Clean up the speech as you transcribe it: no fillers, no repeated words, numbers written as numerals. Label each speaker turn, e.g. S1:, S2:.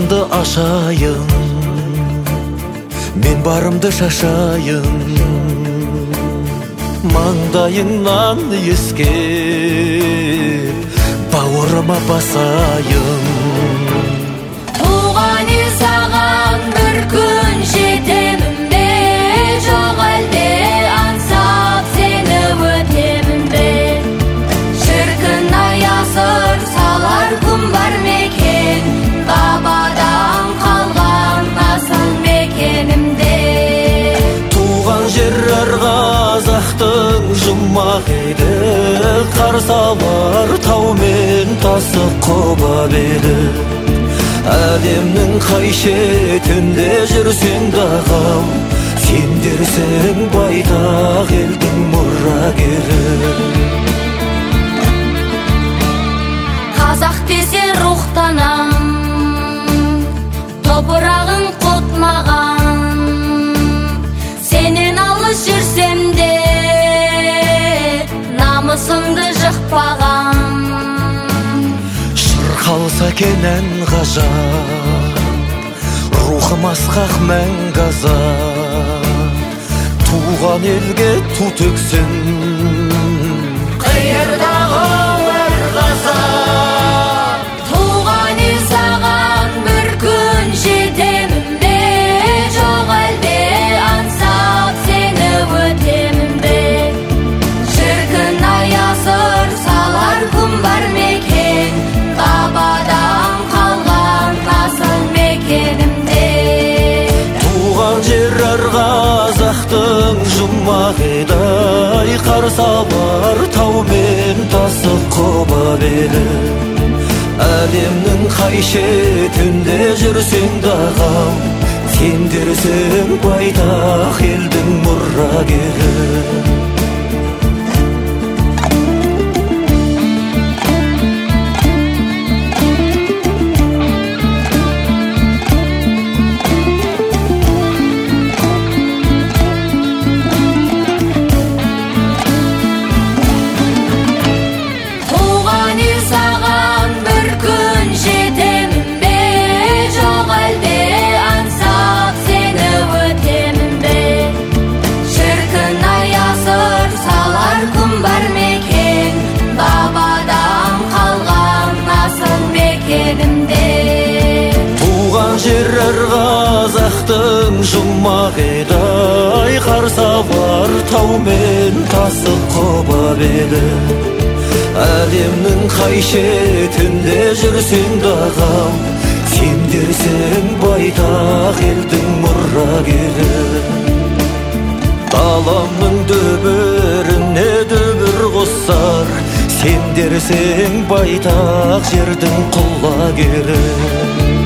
S1: жолыңды ашайын, мен барымды шашайын, маңдайыңнан иіскеп бауырыма басайын.
S2: Туған ел саған бір күн жетемін бе, жоқ әлде аңсап сені өтемін бе? Шіркін аясыр салар күн бар мекен, бабадан қалған асыл мекенімде.
S1: Туған жер әр қазақтың жұмақ еді, қарсы алар тау мен тасы құба еді. Әлемнің қай шетінде жүрсең дағам, сендерсің байтақ елдің мұрагері.
S2: Қазақ десе рухтанам, топырағын құтмаған, сенен алыс жүрсем де намысымды жықпаған.
S1: Шырқалса кенен ғажап, рухым асқақ мәңгі азап, туған елге ту төксін қиырдағы әр қазақ.
S2: Туған ел саған бір күн жетемін бе, жоқ әлде аңсап сені өтемін бе? Шіркін аясыр салар күн бар мекен, бабадан қалған асыл мекенімде.
S1: Туған жер әр қазақтың жұмақ еді, қарсы алар тау мен тасы құба еді. Әлемнің қай шетінде жүрсең дағам, сендерсің байтақ елдің мұрагері. Жер әр қазақтың жұмақ еді, қарсы алар тау мен тасы құба еді. Әлемнің қай шетінде жүрсең дағам, сендерсің байтақ елдің мұрагері. Даламның дөбіріне дөбір қосар, сендерсің байтақ жердің құлагері.